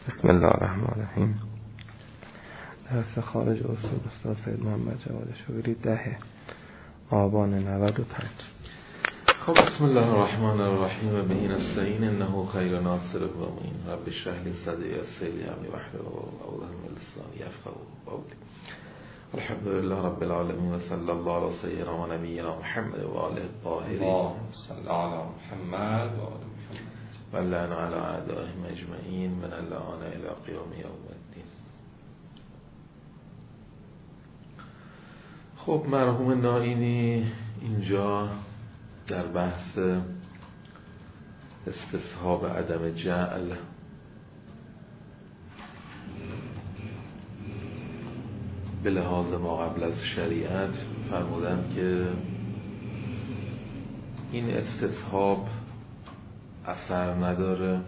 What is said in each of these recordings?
بسم الله الرحمن الرحیم. درس خارج اصول استاد سید محمد جواد شوگری 10 آبان 95. خب بسم الله الرحمن الرحیم و به نستعین انه خیر ناصر و معین. رب اشرح لي صدری ويسر لي امری واحلل عقدة من لسانی یفقهوا قولی. الحمد لله رب العالمین و صلی الله علی سیدنا و نبینا محمد و آله الطاهرین. اللهم صل علی محمد و آل محمد و لعن علی اعدائهم اجمعین من اللعان الی قیام یوم الدین. خب مرحوم نائینی اینجا در بحث استصحاب عدم جعل به لحاظ ما قبل از شریعت فرمودن که این استصحاب اثر نداره،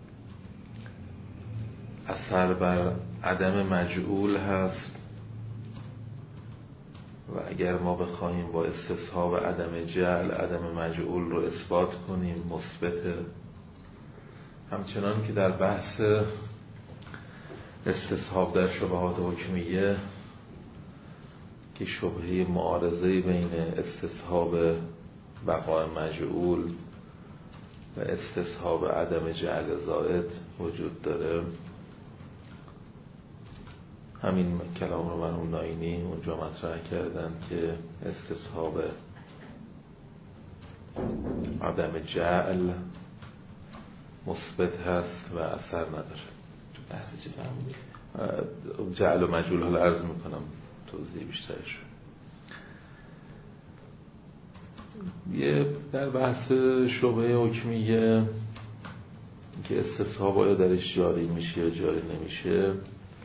اثر بر عدم مجعول هست و اگر ما بخواهیم با استصحاب عدم جعل عدم مجعول رو اثبات کنیم مثبته. همچنان که در بحث استصحاب در شبهات حکمیه که شبهه معارضه بین استصحاب بقای مجعول و استصحاب عدم جعل زائد وجود داره، همین کلام رو مرحوم نائینی اونجا مطرح کردن که استصحاب عدم جعل مثبت هست و اثر نداره. بحث چه فرمودید؟ جعل و مجعول حالا عرض میکنم توضیح بیشترش. یه در بحث شبهه حکمیه که استصحاب آیا درش جاری میشه یا جاری نمیشه،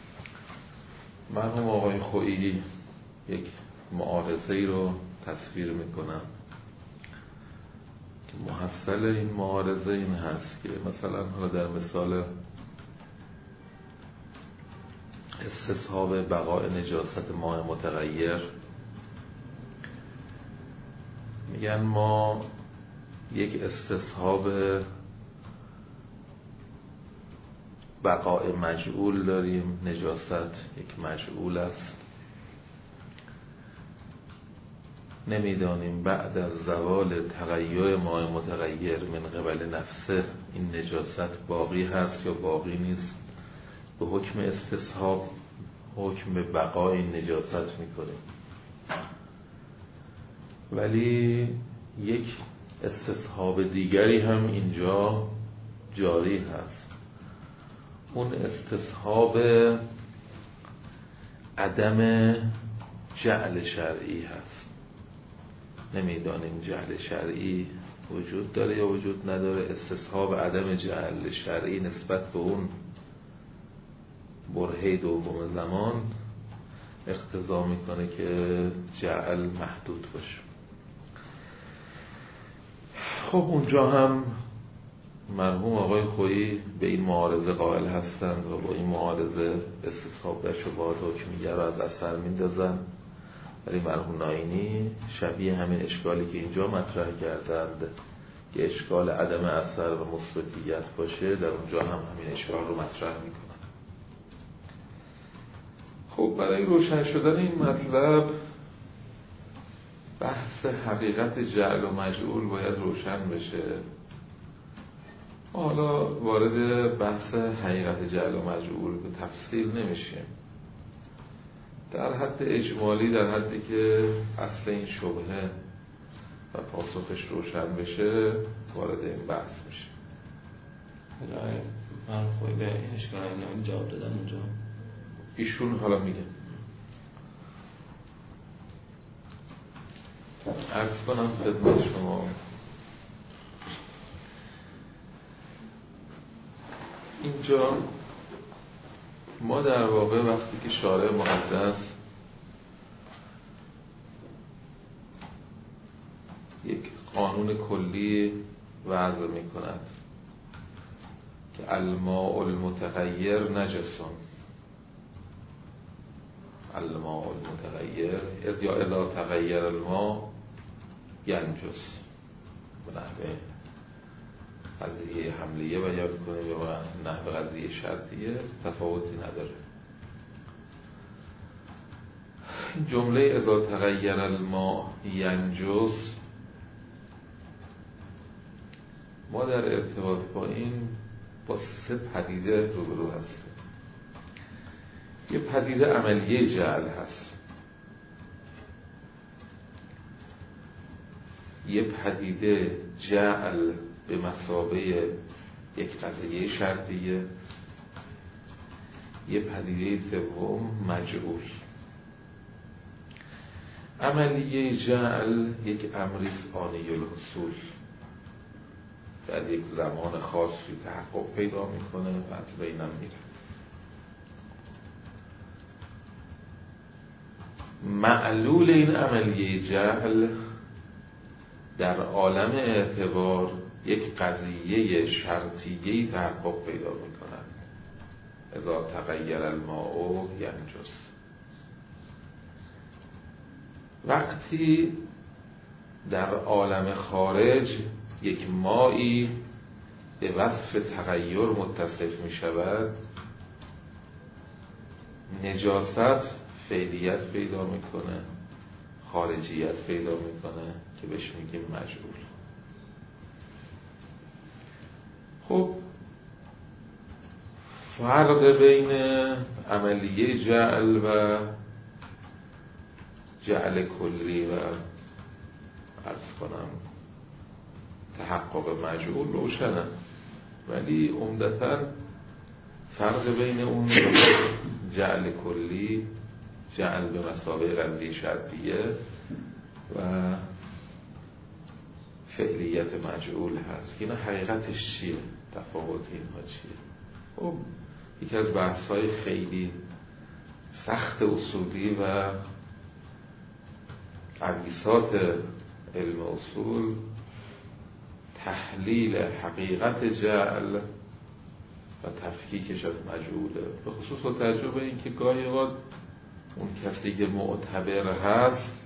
مرحوم آقای خویی یک معارضه ای رو تصویر میکنم که محصل این معارضه این هست که مثلا حالا در مثال استصحاب بقای نجاست ماء متغیر میگن ما یک استصحاب بقای مجعول داریم، نجاست یک مجعول است، نمیدانیم بعد از زوال تغییر ماء متغیر من قبل نفسه این نجاست باقی هست یا باقی نیست. به حکم استصحاب حکم به بقای نجاست میکنیم، ولی یک استصحاب دیگری هم اینجا جاری هست. اون استصحاب عدم جعل شرعی هست. نمیدانیم جعل شرعی وجود داره یا وجود نداره. استصحاب عدم جعل شرعی نسبت به اون برهه دوم زمان اقتضا میکنه که جعل محدود باشه. خب اونجا هم مرحوم آقای خویی به این معارضه قائل هستند و با این معارضه استصحاب در شبهات حکمیه رو از اثر میندازن، ولی مرحوم نائینی شبیه همین اشکالی که اینجا مطرح کردند که اشکال عدم اثر و مثبتیت باشه، در اونجا هم همین اشکال رو مطرح میکنن. خب برای روشن شدن این مطلب بحث حقیقت جعل و مجعول باید روشن بشه. حالا وارد بحث حقیقت جعل و مجعول به تفصیل نمیشیم، در حد اجمالی، در حدی که اصل این شبهه و پاسخش روشن بشه وارد این بحث میشه. من خوبی به این اشکال این جواب دادم اونجا ایشون حالا میگه. عرض کنم خدمت شما اینجا ما در واقع وقتی که شارع مقدس یک قانون کلی وضع می کند که الماء المتغیر نجسون، الماء المتغیر یا الا تغیر الماء ینجس، به نحوه قضیه حملیه بیان کنه یا نحو قضیه شرطیه تفاوتی نداره. جمله اذا تغیر الماء ینجس، ما در ارتباط با این با سه پدیده روبرو هستیم. یه پدیده عملیه جعل هست، یه پدیده جعل به مثابه یک قضیه شرطیه، یه پدیده دوم مجعول. عملیه جعل یک امریست آنی الحصول، در یک زمان خاصی تحقق پیدا میکنه و از بینم میره. معلول این عملیه جعل در عالم اعتبار یک قضیه شرطیه‌ای تحقق پیدا میکند. اذا تغیر الماء ینجس. وقتی در عالم خارج یک مایی به وصف تغییر متصف می شود، نجاست فعلیت پیدا میکنه، خارجیت پیدا میکنه که بهش میگیم مجعول. خب فرق بین عملیه جعل و جعل کلی و عرض کنم تحقق مجعول روشنه، ولی عمدتاً فرق بین اون جعل کلی، جعل به مثابه قضیه شرطیه و فعلیت مجعول هست. اینا حقیقتش چیه؟ تفاوت اینها چیه؟ خب یکی از بحث‌های خیلی سخت اصولی و عویسات علم اصول تحلیل حقیقت جعل و تفکیکش از مجعوله، به خصوص با توجه به اینکه گاهی اوقات اون کسی که معتبر هست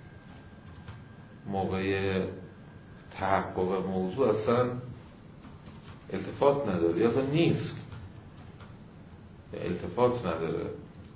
موقع تحقق موضوع اصلا التفات نداره یا اصلا نیست، التفات نداره.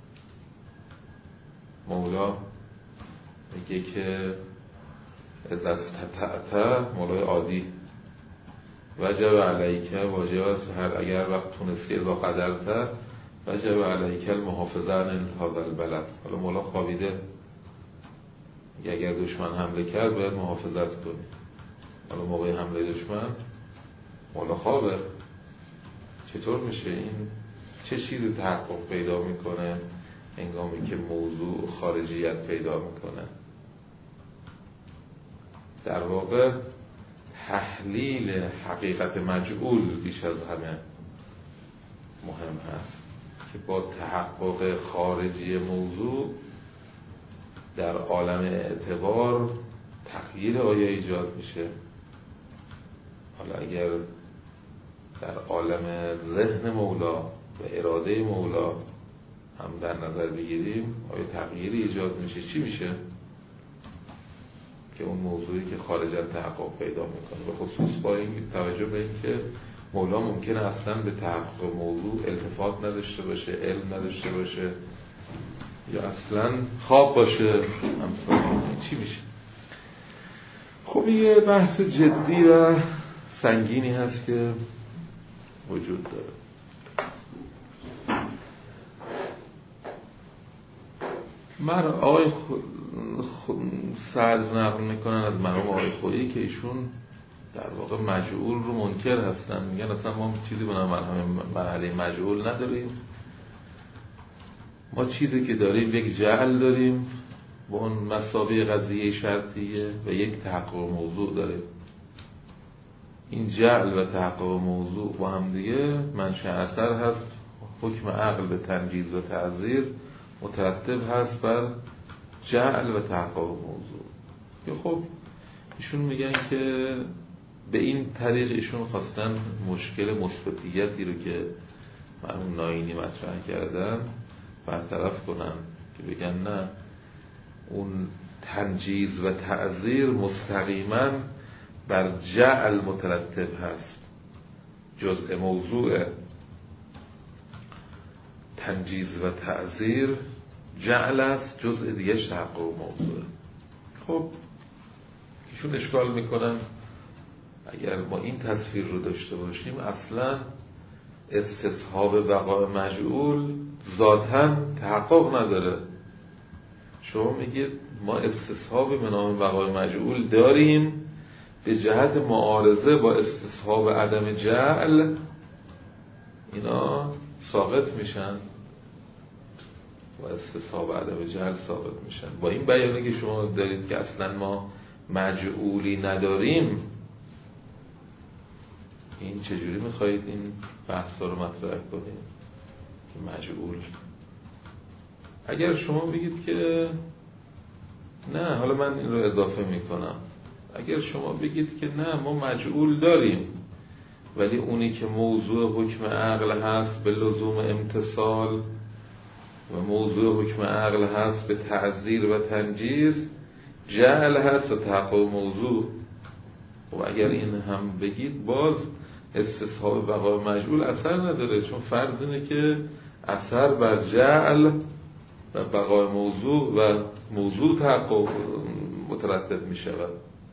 مولا میگه که از استطعت، مولای عادی، وجب علیکه، واجب است اگر وقت تونستی اذا قدرت وجب علیکه المحافظه عن هذا البلد. حالا مولا خوابیده، اگر دشمن حمله کرد باید محافظت کنی. حالا موقع حمله دشمن مولا خوابه، چطور میشه این؟ چه چیزی تحقق پیدا میکنه هنگامی که موضوع خارجیت پیدا میکنه؟ در واقع تحلیل حقیقت مجعول بیش از همه مهم هست که با تحقق خارجی موضوع در عالم اعتبار تغییر آیا ایجاد میشه. حالا اگر در عالم ذهن مولا و اراده مولا هم در نظر بگیریم آیا تغییری ایجاد میشه؟ چی میشه که اون موضوعی که خارجاً تحقق پیدا میکنه، به خصوص با این توجه به این که مولا ممکنه اصلا به تحقق موضوع التفات نداشته باشه، علم نداشته باشه یا اصلا خواب باشه، همسان چی میشه؟ خب یه بحث جدی و سنگینی هست که وجود داره. آقای سعد نقل میکنن از مرحوم آقای خویی که ایشون در واقع مجعول رو منکر هستن، میگن اصلا ما چیزی به نام مرحله مجعول نداریم، ما چیزی که داریم یک جعل داریم با اون مثابه قضیه شرطیه و یک تحقق موضوع داریم. این جعل و تحقق موضوع با هم دیگه منشأ اثر هست، حکم عقل به تنجیز و تعذیر مترتب هست بر جعل و تحقق موضوع. که خب ایشون میگن که به این طریق ایشون خواستن مشکل مثبتیتی رو که مرحوم ناینی مطرح کردن برطرف کنن، که بگن نه، اون تنجیز و تعذیر مستقیما بر جعل مترتب هست جزء موضوع تنجیز و تعزیر، جعل است جزء دیگه تحقق موضوع. خب ایشون اشکال میکنن اگر ما این تصویر رو داشته باشیم اصلا استصحاب بقای مجعول ذاتاً تحقق نداره. شما میگید ما استصحاب به نام بقای مجعول داریم به جهت معارضه با استصحاب عدم جعل، اینا ساقط میشن و استصحاب عدم جعل ثابت میشن. با این بیانه که شما دارید که اصلا ما مجعولی نداریم، این چجوری میخواهید این بحث رو مطرح کنید که مجعول؟ اگر شما بگید که نه، حالا من این رو اضافه میکنم، اگر شما بگید که نه ما مجعول داریم ولی اونی که موضوع حکم عقل هست به لزوم امتصال و موضوع حکم عقل هست به تعزیر و تنجیز، جعل هست و تحقق موضوع. و اگر این هم بگید باز استصحاب بقای مجعول اثر نداره، چون فرض اینه که اثر بر جعل و بقای موضوع و موضوع تحقق مترتب می شود.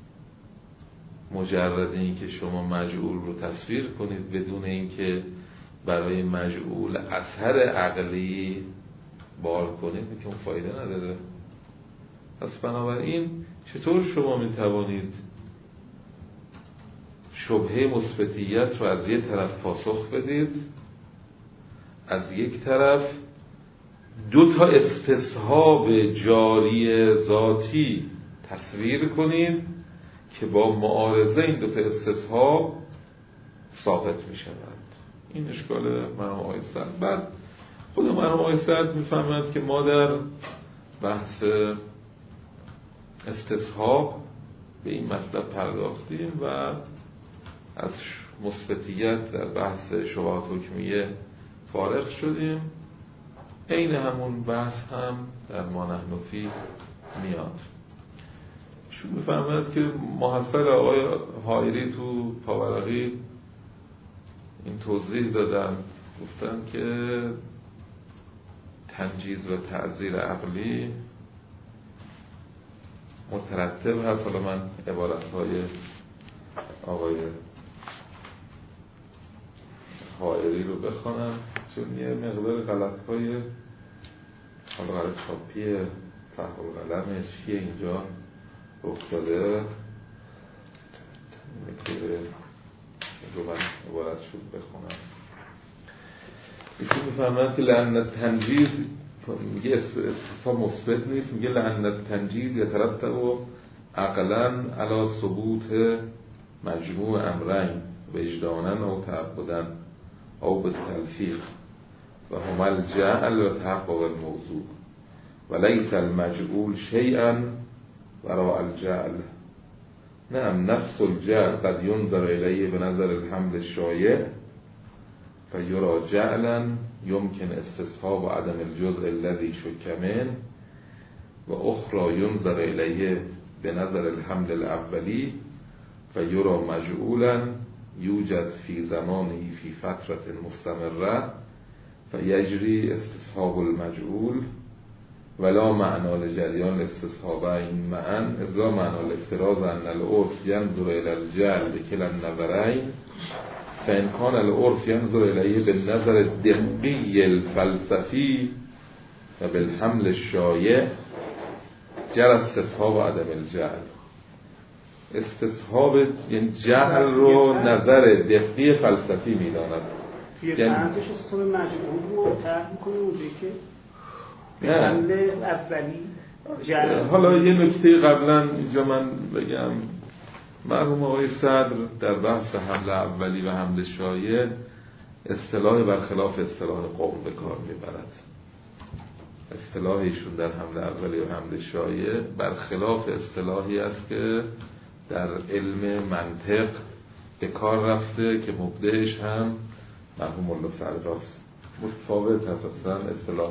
مجرد این که شما مجعول رو تصویر کنید بدون اینکه برای مجعول اثر عقلی بار کنید که اون فایده نداره. پس بنابراین چطور شما می توانید شبهه مثبتیت رو از یک طرف پاسخ بدید، از یک طرف دو تا استصحاب جاری ذاتی تصویر کنید که با معارضه این دو تا استصحاب ثابت می شود؟ این اشکال مرحوم آقای سعد. بعد خود مرحوم آقای سعد می فهمد که ما در بحث استصحاب به این مطلب پرداختیم و از مثبتیت در بحث شبهات حکمیه فارغ شدیم. عین همون بحث هم در ما نحن فیه میاد. شو میفهمد که محصل آقای حائری تو پاورقی این توضیح دادن، گفتن که تنجیز و تعزیر عقلی مترتب هست. حالا من عبارتهای آقای حائری رو بخونم چون یه مقدار غلطهای حالا برای چاپی تحول قلمش چیه اینجا رخ داده. رو من عبارت شد بخونم. ایشون میفهمند که لأن تنجیز، میگه استصحاب مثبت نیست، میگه لأن تنجیز یترتب عقلا علی ثبوت مجموع امرین وجدانا او تعبدا او بالتلفیق و هما الجعل و تحقق الموضوع و لیس المجعول شیئا وراء الجعل. نعم نفس الجعل قد ينظر إليه بنظر الحمل الشایع فيرى جعلا يمكن استصحاب عدم الجزء الذي شك منه و اخرى ينظر إليه بنظر الحمل الأولی فيرى مجعولا يوجد في زمانه في فترة مستمرة فيجري استصحاب المجعول ولا معنى لجريان الاستصحابين معا إذ لا معنى لافتراض أن العرف ينظر إلى الجعل بكلا النظرين فإن كان العرف ينظر إليه بالنظر الدقي الفلسفي وبالحمل الشایع جرى استصحاب عدم الجعل. استصحاب یعنی جعل رو نظر دقیق فلسفی میداند. یعنی فرضش استصحاب مجعول رو طرح میکنه اونجایی که حمل اولی. حالا یه نکته قبلا اینجا من بگم، مرحوم آقای صدر در بحث حمل اولی و حمل شایع اصطلاح برخلاف اصطلاح قوم به کار میبرد. اصطلاح ایشون در حمل اولی و حمل شایع برخلاف اصطلاحی است که در علم منطق به کار رفته که مبدعش هم مرحوم الله صدراست. متفاوت هست اصلا اصطلاح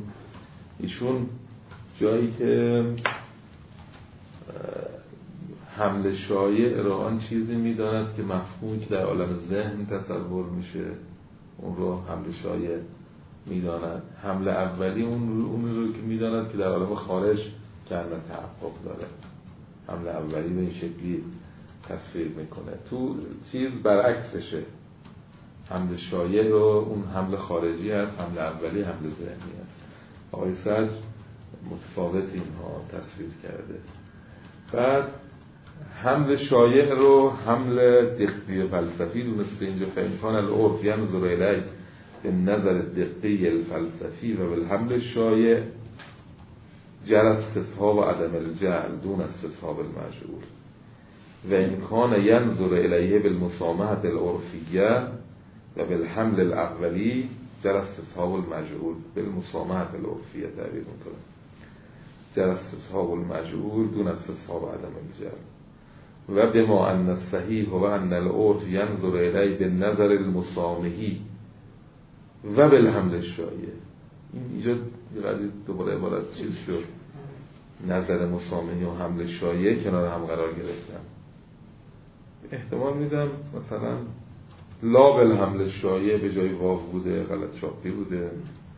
ایشون جایی که حمل شایع را آن چیزی می‌داند که مفهومی که در عالم ذهن تصور میشه اون رو حمل شایع می‌داند. حمل اولی اون رو که می‌داند که در عالم خارج کاملا تحقق داره. حمل اولی به این شکلی تصویر میکنه. تو چیز برعکسشه، حمل شایع رو اون حمل خارجی هست، حمل اولی حمل ذهنی هست. آقای صدر متفاوت اینها تصویر کرده. بعد حمل شایع رو حمل دقیق فلسفی دونسته اینجا. فامکان العرف ینظر الیه به نظر دقیق الفلسفی و بالحمل شایع جر استصحاب و عدم الجهل دون استصحاب المجهول و امکان ینظر الیه بالمسامحة العرفیه و بالحمل الاولی جر استصحاب المجهول بالمسامحة العرفیه تعبیر میکنه. جر استصحاب المجهول دون استصحاب عدم الجهل و بما ان الصحیح و ان العرف ینظر الیه بالنظر المسامحی و بالحمل الشایع. اینجا دوباره عبارت چیز شد، نظر مسامحی و حمل شایع کنار هم قرار گرفتن. احتمال میدم مثلا لا بالحمل شایع به جای واو بوده، غلط چاپی بوده.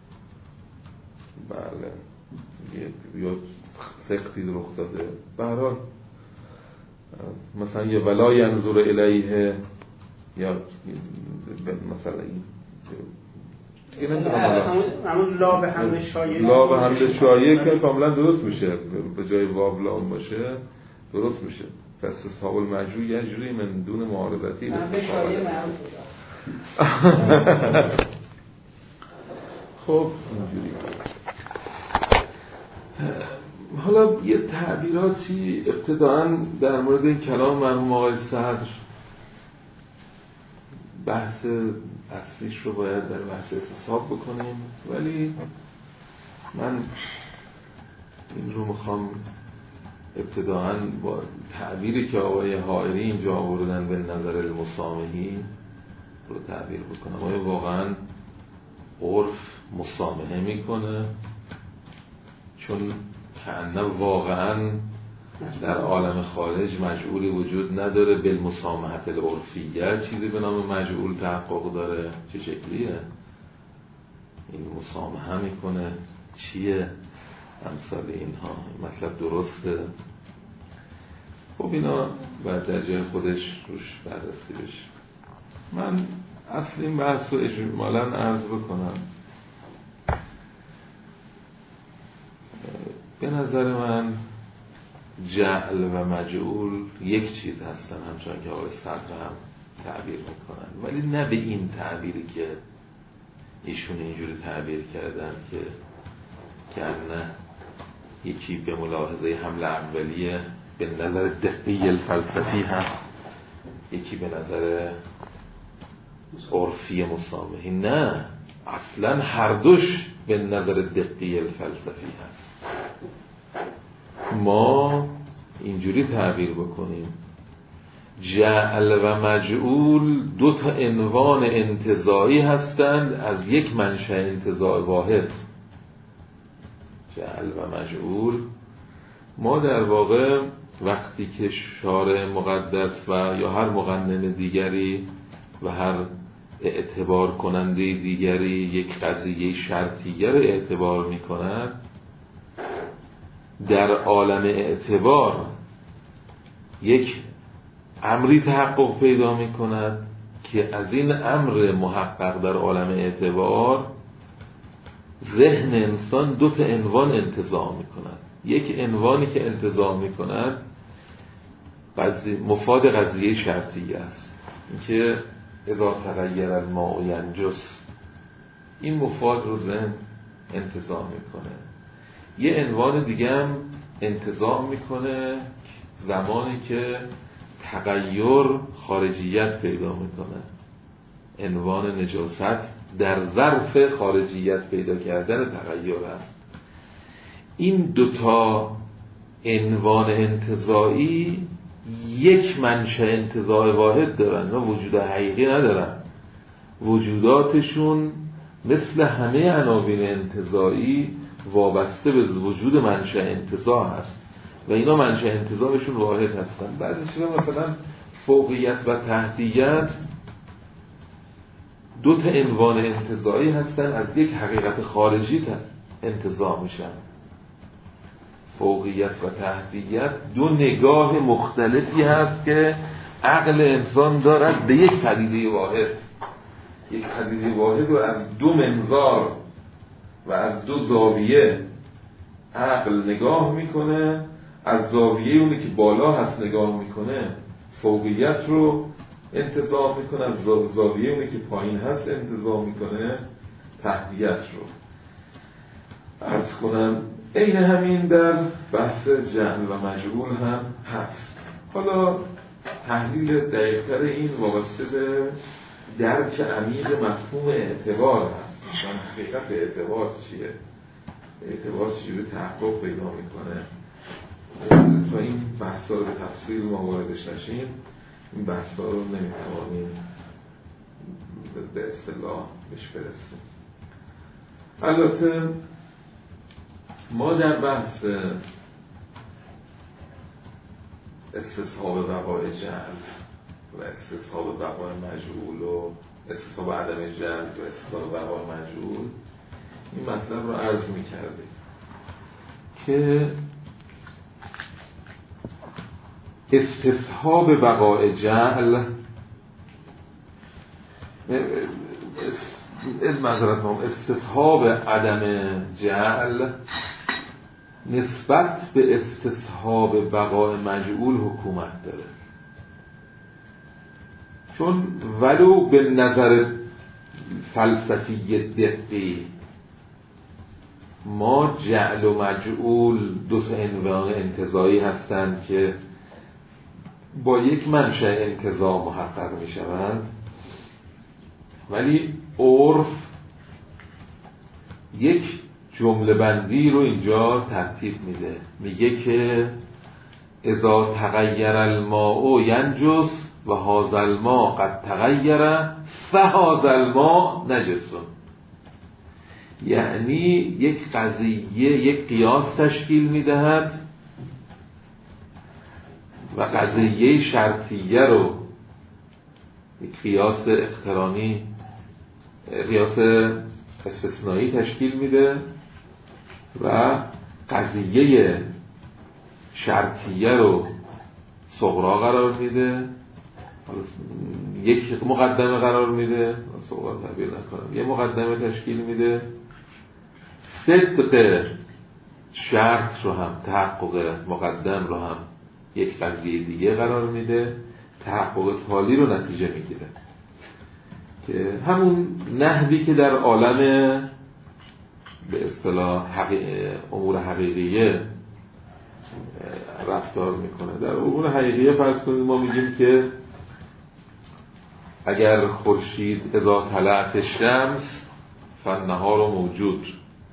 بله یا سختی رخ داده. به هر حال مثلا یه ولا ینظر الیه یا مثلا این همون لا به حمل شایع، لا به حمل شایع که کاملا درست میشه، به جای واو لام باشه درست میشه. پس استصحاب المجهول یجری من دون معارضتی. خب اینجوری. حالا یه تعبیراتی ابتداً در مورد این کلام مرحوم آقای صدر، بحث اصلیش رو باید در بحث استصحاب بکنیم، ولی من این رو میخوام ابتداً با تعبیری که آقای حائری اینجا آوردن به نظر المسامحی رو تعبیر بکنم. آیا واقعاً عرف مسامحه میکنه؟ چون کأنه واقعاً در عالم خارج مجعولی وجود نداره، بالمسامحة العرفیه چیزی به نام مجعول تحقق داره. چه شکلیه؟ این مسامحه میکنه چیه؟ امثال اینها. مطلب درسته؟ خب اینا باید در جای خودش روش بررسی بشه. من اصل این بحث رو اجمالاً عرض بکنم. به نظر من جعل و مجعول یک چیز هستن، همچنان که آقای صدر هم تعبیر میکنن، ولی نه به این تعبیری که ایشون اینجوری تعبیر کردن که نه یکی به ملاحظه حمل اولیه به نظر دقیق الفلسفی هست، یکی به نظر عرفی مسامحی. نه، اصلا هر دوش به نظر دقیق الفلسفی هست. ما اینجوری تعبیر بکنیم جعل و مجعول دو تا عنوان انتزاعی هستند از یک منشأ انتزاع واحد. جعل و مجعول، ما در واقع وقتی که شارع مقدس و یا هر مقنن دیگری و هر اعتبار کننده دیگری یک قضیه شرطیه رو اعتبار می کند، در عالم اعتبار یک امری تحقق پیدا می کند که از این امر محقق در عالم اعتبار ذهن انسان دو تا عنوان انتزاع می کند. یک عنوانی که انتزاع می کند مفاد قضیه شرطیه است، اینکه اذا تغیر الماء ینجس، این مفاد رو ذهن انتزاع می کنه. یه عنوان دیگه هم انتزاع میکنه زمانی که تغییر خارجیت پیدا میکنه. عنوان نجاست در ظرف خارجیت پیدا کردن تغییر است. این دوتا عنوان انتزاعی یک منشأ انتزاع واحد دارن و وجود حقیقی ندارن. وجوداتشون مثل همه عناوین انتزاعی وابسته به وجود منشأ انتزاع هست و اینا منشأ انتزاعشون واحد هستن. بعضی چیزا مثلا فوقیت و تحتیت دو تا عنوان انتزاعی هستن، از یک حقیقت خارجی انتزاع میشن. فوقیت و تحتیت دو نگاه مختلفی هست که عقل انسان دارد به یک پدیده واحد. یک پدیده واحد رو از دو منظار و از دو زاویه عقل نگاه میکنه. از زاویه اونی که بالا هست نگاه میکنه فوقیت رو انتزاع میکنه، از زاویه اونی که پایین هست انتزاع میکنه تحتیت رو. عرض کنم این همین در بحث جعل و مجعول هم هست. حالا تحلیل دقیق‌تر این وابسته به درک عمیق مفهوم اعتبار هست. مثلا حقیقت اعتبار چیه؟ اعتبار چجوری تحقق پیدا میکنه؟ تا این بحثا رو به تفصیل ما واردش نشیم، این بحثا رو نمیتوانیم به اصطلاح بهش برسیم. البته ما در بحث استصحاب وقایع جعل و استصحاب وقایع مجعول و استصحاب عدم جعل و استصحاب وقایع مجعول این مطلب رو عرض می‌کردیم که استصحاب وقایع جعل استصحاب عدم جعل نسبت به استصحاب وقایع مجعول حکومت داره، چون ولو به نظر فلسفی دقیق ما جعل و مجعول دو تا عنوان انتزاعی هستند که با یک منشأ انتزاع محقق می شوند، ولی عرف یک جمله بندی رو اینجا ترتیب میده، میگه که اذا تغیر الماء ینجس و هذا الماء قد تغیر فهذا الماء نجس. یعنی یک قضیه یک قیاس تشکیل میدهد و قضیه شرطیه رو یک قیاس اقترانی قیاس استثنایی تشکیل میده و قضیه شرطیه رو صغرا قرار میده، یک مقدمه قرار میده، صغرا تعبیر نکنم، یه مقدمه تشکیل میده، صدق شرط رو هم تحقق مقدم رو هم یک قضیه دیگه قرار میده، تحقق تالی رو نتیجه میگیره که همون نحوی که در عالم به اصطلاح امور حقیقیه رفتار میکنه. در امور حقیقیه فرض کنید ما میگیم که اگر خورشید اذا طلعت الشمس فالنهار موجود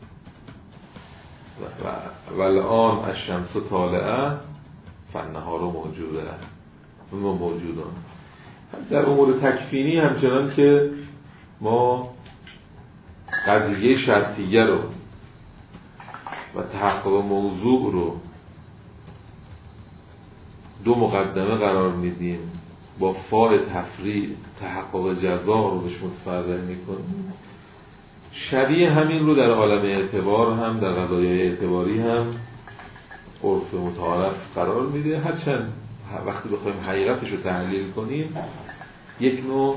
و الان الشمس طالعه فالنهار موجوده ما موجودن. در امور تکوینی همچنان که ما قضیه شرطیه رو و تحقق موضوع رو دو مقدمه قرار میدیم، با فاء تفریع تحقق جزا رو بهش متفرع میکنیم، شبیه همین رو در عالم اعتبار هم در قضایای اعتباری هم عرف متعارف قرار میده. هرچند وقتی بخوایم حقیقتش رو تحلیل کنیم یک نوع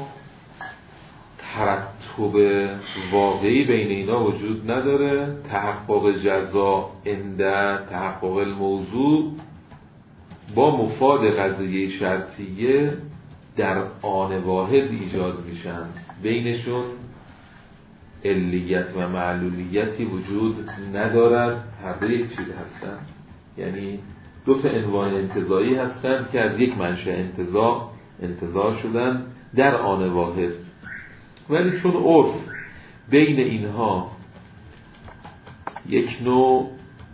ترتب واقعی بین اینا وجود نداره. تحقق جزا عند تحقق الموضوع با مفاد قضیه شرطیه در آن واحد ایجاد میشن، بینشون علیت و معلولیتی وجود ندارد، هر دو یک چیز هستن. یعنی دو تا عنوان انتزاعی هستند که از یک منشأ انتزاع شدن در آن واحد، ولی چون عرف بین اینها یک نوع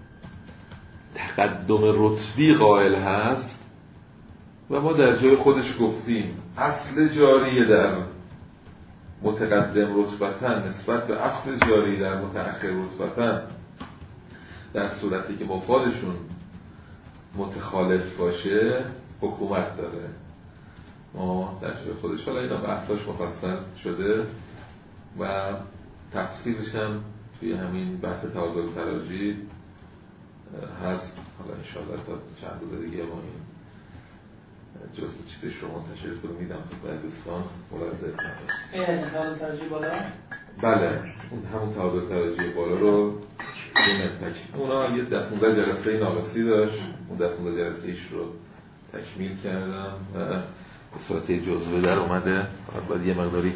تقدم رتبی قائل هست و ما در جای خودش گفتیم اصل جاری در متقدم رتبتن نسبت به اصل جاری در متأخر رتبتن در صورتی که مفادشون متخالف باشه حکومت داره. ما در جای خودش حالا اینا بحثاش مفصل شده و تفصیلش هم توی همین بحث تعادل تراجی هست. حالا انشاءالله تا چند روز دیگه ما این جزء چیزش رو منتشر کنم میدم خدمت دوستان ملاحظه کنید. این تعادل تراجی بالا؟ بله اون همون تعادل تراجی بالا رو اونا یه 15 جلسه ناقصی داشت، اون 15 جلسه ایش رو تکمیل کردم و به صورت جزوه در اومده. باید یه مقداری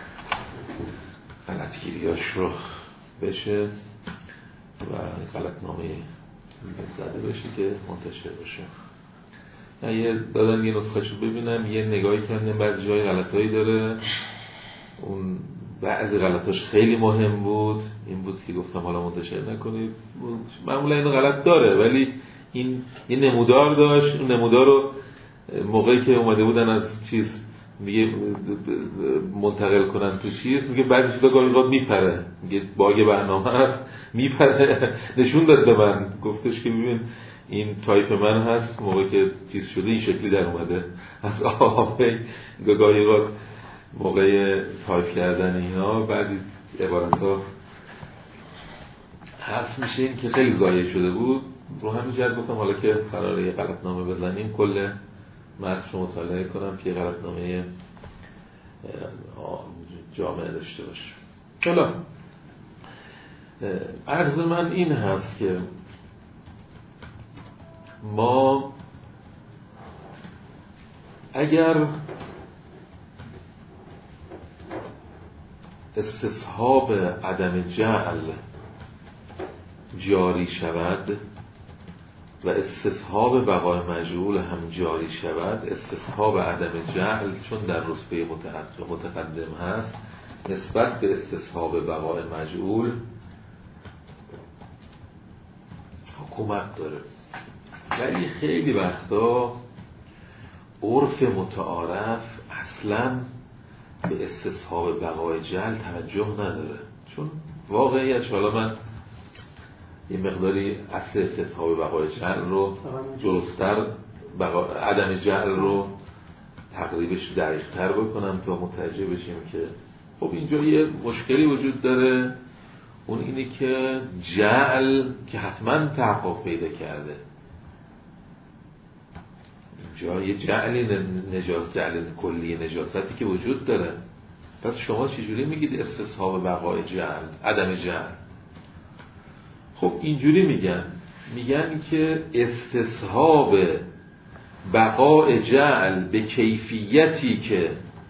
غلطگیریاش رو بشه و غلطنامه زده بشه که منتشر بشه. یه دادم یه نسخه‌شو ببینم، یه نگاهی کردم بعضی جای غلطایی داره. اون بعضی غلطاش خیلی مهم بود، این بود که گفتم حالا منتشر نکنید. معمولا اینو غلط داره ولی این یه نمودار داشت. اون نمودار رو موقعی که اومده بودن از چیز میگه منتقل کنن تو چیز، میگه بعضی چیزا گاهی اوقات میپره، میگه باگ برنامه هست میپره. نشون داد به من، گفتش که ببین این تایپ من هست، موقعی که چیز شده این شکلی در اومده از آبی. گاهی اوقات موقع تایپ کردن اینا بعضی عبارت‌ها هست میشه این که خیلی ضایع شده بود. رو همین جهت گفتم حالا که قراره یه غلطنامه بزنیم کل متن رو مطالعه کنم که غلطنامه جامع داشته باشه. حالا عرض من این هست که ما اگر استصحاب عدم جعل جاری شود و استصحاب بقای مجعول هم جاری شود، استصحاب عدم جعل چون در رتبه متقدم هست نسبت به استصحاب بقای مجعول حکومت داره. ولی خیلی وقتا عرف متعارف اصلا به استصحاب بقای جعل توجه نداره، چون واقعیت حالا من یه مقداری اصل استصحاب بقای جعل رو درست‌تر عدم جعل رو تقریبش دقیق‌تر بکنم تا متوجه بشیم که خب اینجا یه مشکلی وجود داره. اون اینه که جعل که حتما تحقق پیدا کرده، اینجا یه جعل کلی نجاستی که وجود داره. پس شما چجوری میگید استصحاب بقای جعل عدم جعل؟ خب اینجوری میگن که استصحاب بقای جعل به کیفیتی که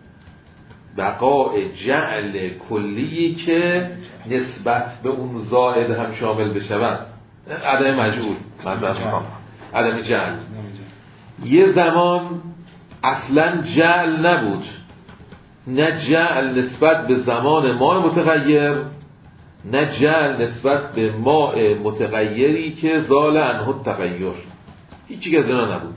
بقای جعل کلی که نسبت به اون زائد هم شامل بشود، عدم مجعول عدم جعل. یه زمان اصلا جعل نبود، نه جعل نسبت به زمان ماء متغیر، نه جعل نسبت به ماء متغیری که زال عنه التغیر، هیچی از اینا نبود.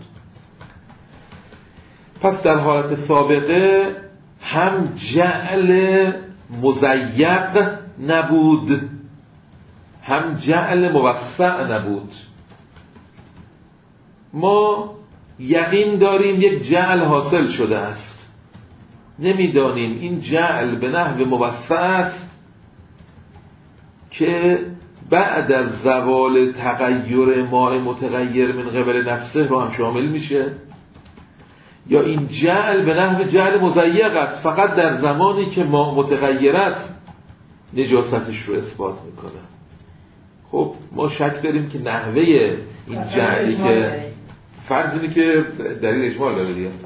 پس در حالت سابقه هم جعل مضیق نبود هم جعل موسع نبود. ما یقین داریم یک جعل حاصل شده است، نمیدانیم این جعل به نحو موسع است که بعد از زوال تغییر ماء متغیر من قبل نفسه رو هم شامل میشه، یا این جعل به نحو جعل مضیق است فقط در زمانی که ماء متغیر است نجاستش رو اثبات میکنه. خب ما شک داریم که نحوه این جعلی که فرض اینه که دلیل اجمال داره دیگه.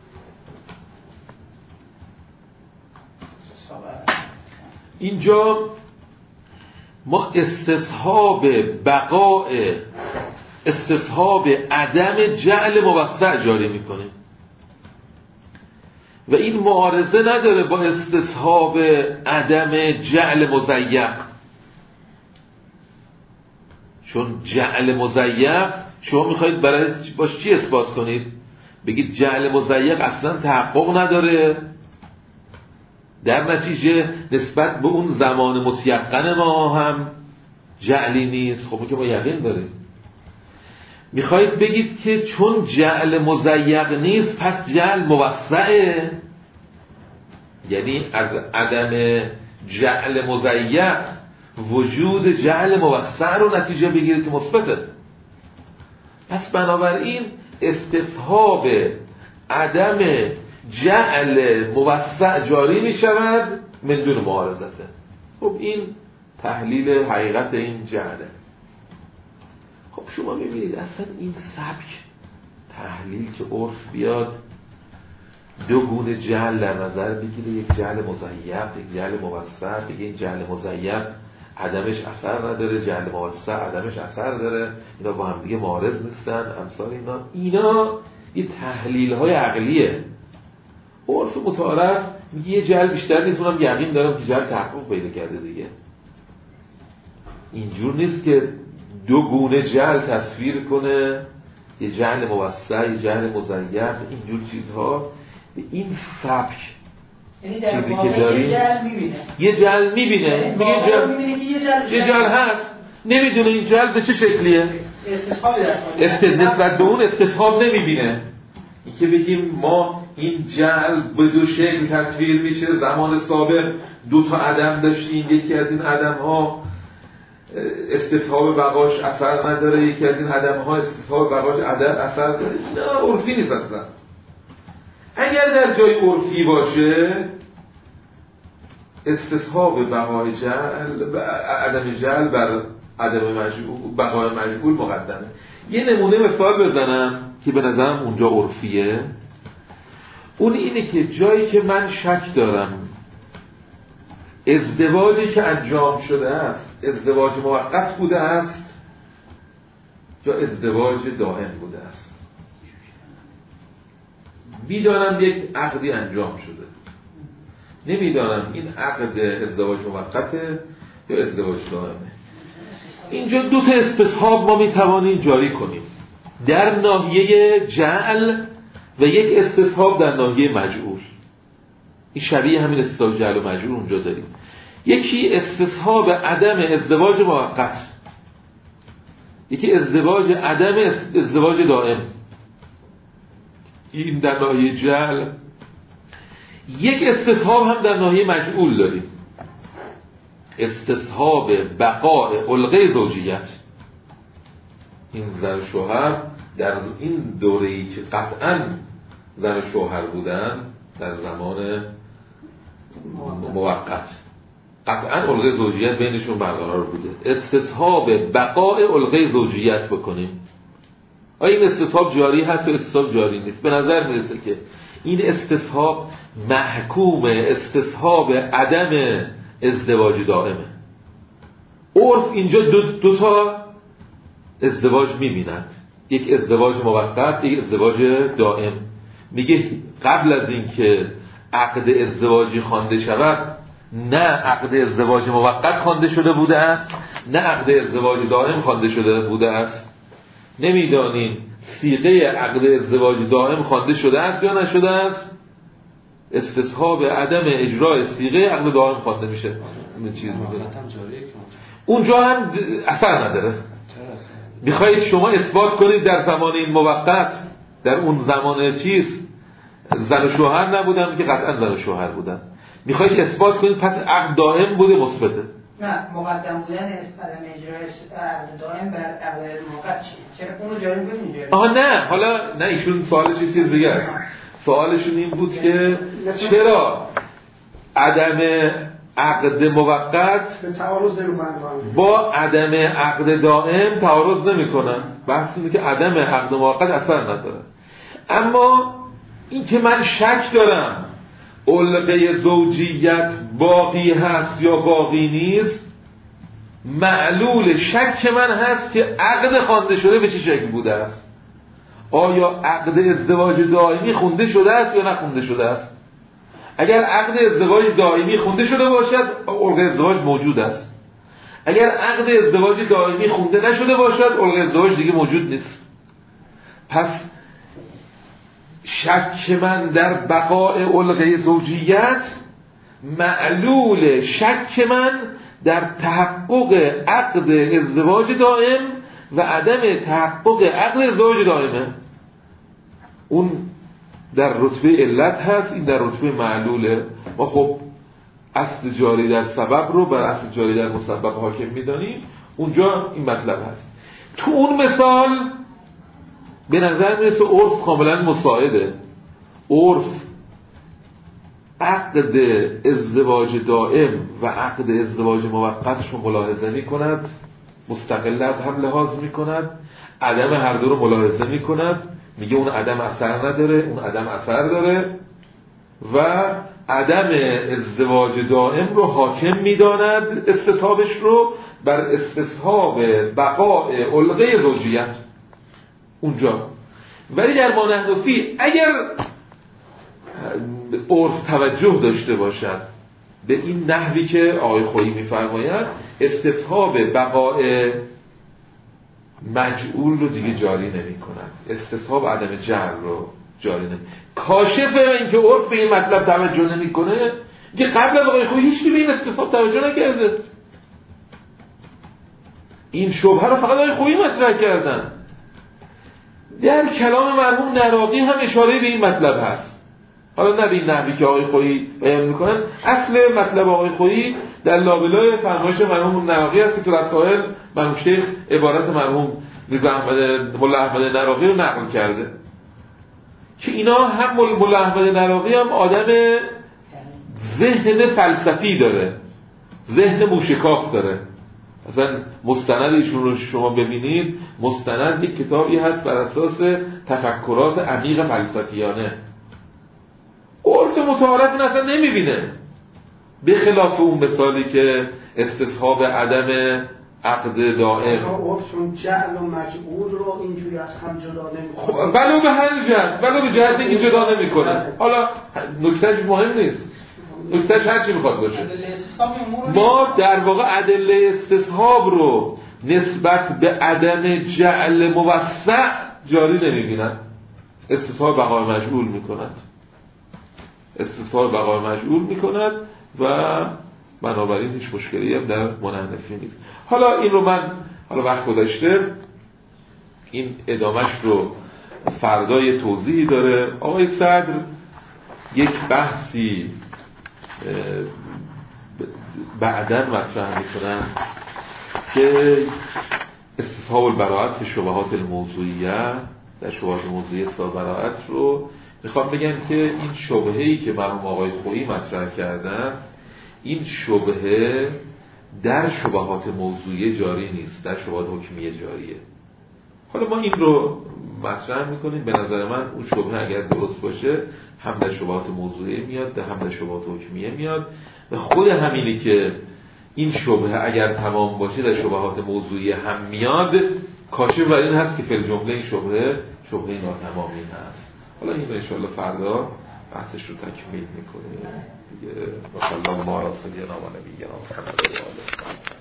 اینجا ما استصحاب عدم جعل موسع جاری میکنیم و این معارضه نداره با استصحاب عدم جعل مضیق، چون جعل مضیق شما میخواید برای باش چی اثبات کنید؟ بگید جعل مضیق اصلا تحقق نداره، در نتیجه نسبت به اون زمان متیقن ما هم جعلی نیست. خب که ما یقین داریم. میخواید بگید که چون جعل مضیق نیست پس جعل موسعه؟ یعنی از عدم جعل مضیق وجود جعل موسع رو نتیجه بگیرید که مثبته. پس بنابراین استصحاب عدم جعل موسع جاری می شود من دون معارضته. خب این تحلیل حقیقت این جعله. خب شما میبینید اصلا این سبک تحلیل که عرف بیاد دو گونه جعل در نظر بگیره، یک جعل مضیق یک جعل موسع، بگه این جعل مضیق عدمش اثر نداره، جعل موسع عدمش اثر داره، اینا با هم دیگه معارض نیستن، امثال اینا یه تحلیل های عقلیه. عرف متعارف میگه یه جعل بیشتر نیست، اونم یقین دارم که جعل تحقق پیدا کرده دیگه. اینجور نیست که دو گونه جعل تصویر کنه، یه جعل موسع یه جعل مضیق، اینجور چیزها. این سبک یعنی در چیزی که داریم یه جعل میبینه، میگه یه جعل هست، نمیدونه این جعل به چه شکلیه، نسبت به اون استصحاب نمیبینه. این که بگیم ما این جعل به دو شکل تصویر میشه، زمان سابق دو تا عدم داشتیم، یکی از این عدم ها استصحاب بقاش اثر نداره، یکی از این عدم ها استصحاب بقاش اثر داره. اینا عرفی نیست اصلا. اگر در جای عرفی باشه استصحاب بقای جعل عدم جعل بر عدم بقای مجعول مقدمه. یه نمونه مثال بزنم که به نظرم اونجا عرفیه. اون اینه که جایی که من شک دارم ازدواجی که انجام شده است ازدواج موقت بوده است یا ازدواج دائم بوده است، میدانم یک عقدی انجام شده، نمیدانم این عقد ازدواج موقته یا ازدواج دائمه. اینجا دو تا استصحاب ما میتوانیم جاری کنیم، در ناحیه جعل و یک استصحاب در ناحیه مجعول. این شبیه همین استصحاب جعل و مجعول اونجا داریم. یکی استصحاب عدم ازدواج موقت، یکی ازدواج عدم ازدواج دائم. این در ناحیه جعل. یک استصحاب هم در ناحیه مجعول داریم، استصحاب بقاء علقه زوجیت. این زن شوهر در این دوره‌ای که قطعاً زن شوهر بودن در زمان موقت قطعاً علقه زوجیت بینشون برقرار بوده، استصحاب بقاء علقه زوجیت بکنیم. آیا این استصحاب جاری هست یا استصحاب جاری نیست؟ به نظر میرسه که این استصحاب محکوم استصحاب عدم ازدواج دائمه. عرف اینجا دو تا ازدواج میبیند، یک ازدواج موقت یک ازدواج دائم. میگه قبل از اینکه عقد ازدواجی خوانده شود نه عقد ازدواج موقت خوانده شده بوده است نه عقد ازدواج دائم خوانده شده بوده است. نمیدانیم صیغه عقد ازدواج دائم خوانده شده است یا نشده است. استصحاب عدم اجرای صیغه عقد دائم خوانده میشه. این چیز میگه اونجا هم اثر نداره. میخواید شما اثبات کنید در زمان این موقت در اون زمان چیز زن و شوهر نبودن که قطعا زن و شوهر بودن، میخواید اثبات کنید پس عقد دائم بوده مثبته. نه مقدم بودن عدم اجرای عقد دائم بر عقد موقت چیه؟ چرا اون رو جاری کنید؟ نه حالا نه ایشون سوالش چیز دیگه است. سوالشون این بود که چرا عدم عقد موقت با عدم عقد دائم تعارض نمی‌کنن. بحث اینه که عدم عقد موقت اثر نداره. اما این که من شک دارم علقه زوجیت باقی هست یا باقی نیست، معلول شک من هست که عقد خوانده شده به چه شکل بوده است. آیا عقد ازدواج دائمی خونده شده است یا نخونده شده است؟ اگر عقد ازدواج دائمی خونده شده باشد علقه ازدواج موجود است. اگر عقد ازدواج دائمی خونده نشده باشد علقه ازدواج دیگه موجود نیست. پس شک من در بقاء علقه زوجیت معلول شک من در تحقق عقد ازدواج دائم و عدم تحقق عقد ازدواج دائمه. اون در رتبه علت هست، این در رتبه معلوله. ما خب اصل جاری در سبب رو بر اصل جاری در مسبب حاکم میدانیم، اونجا این مطلب هست. تو اون مثال به نظر میرسه عرف کاملا مساعده. عرف عقد ازدواج دائم و عقد ازدواج موقتش رو ملاحظه می کند، مستقل از هم لحاظ می کند، عدم هر دو رو ملاحظه می کند، میگه اون عدم اثر نداره، اون عدم اثر داره، و عدم ازدواج دائم رو حاکم می داند استطابش رو بر استصحاب بقاء علقه زوجیت اونجا. ولی در ما نحن فی اگر عرف توجه داشته باشد به این نحوی که آقای خویی می‌فرماید، استصحاب بقاء مجعول رو دیگه جاری نمی‌کند، استصحاب عدم جعل رو جاری نمی. کاشف این که عرف به این مطلب توجه نمی‌کنه، که قبل از آقای خویی هیچ کی به این استصحاب توجه نکرده. این شبهه رو فقط آقای خویی مطرح کردن. در کلام مرحوم نراقی هم اشاره به این مطلب هست، حالا نه به این نحوی که آقای خویی بیان میکنن. اصل مطلب آقای خویی در لابلای فرمایش مرحوم نراقی است که تو رسائل مرحوم شیخ عبارت مرحوم مولا احمد نراقی رو نقل کرده، که اینا هم مولا احمد نراقی هم آدم ذهن فلسفی داره، ذهن موشکاف داره. اصلا مستند ایشون رو شما ببینید، مستند یک کتابی هست بر اساس تفکرات عمیق فلسفیانه. عرف متعارف اصلا نمیبینه، به خلاف اون مثالی که استصحاب عدم عقد دائم. عرفشون جعل و مجعول رو اینجوری از هم جدا نمی‌کنه. ولو به هر جهت، ولو به جهتی که جدا نمی‌کنه. حالا نکتهش مهم نیست، نکتهش هر چی میخواد باشه. ما در واقع ادله استصحاب رو نسبت به عدم جعل موسع جاری نمی‌بینند، استصحاب بقای مجعول می‌کنند، استصحاب بقای مجعول می‌کند و بنابراین هیچ مشکلی هم در منحنفی نیست. حالا این رو من وقت گذاشته، این ادامش رو فردای توضیحی داره. آقای صدر یک بحثی بعداً مطرح میکنن که استصحاب البراءت فی شبهات الموضوعیه، در شبهات موضوعیه استصحاب براءت رو میخوام بگم که این شبهه‌ای که مرحوم آقای خویی مطرح کردن، این شبهه در شبهات موضوعیه جاری نیست، در شبهات حکمیه جاریه. حالا ما این رو مطرح میکنیم، به نظر من اون شبهه اگر درست باشه هم در شبهات موضوعیه میاد، هم در شبهات حکمیه میاد، و خود همینی که این شبهه اگر تمام باشه در شبهات موضوعیه هم میاد، کاشف بر این هست که فی الجمله این شبهه ناتمامی هست. حالا این ان شاءالله فردا بحثش رو تکمیل میکنیم دیگه. و صلی الله علی سیدنا و نبینا محمد و آله.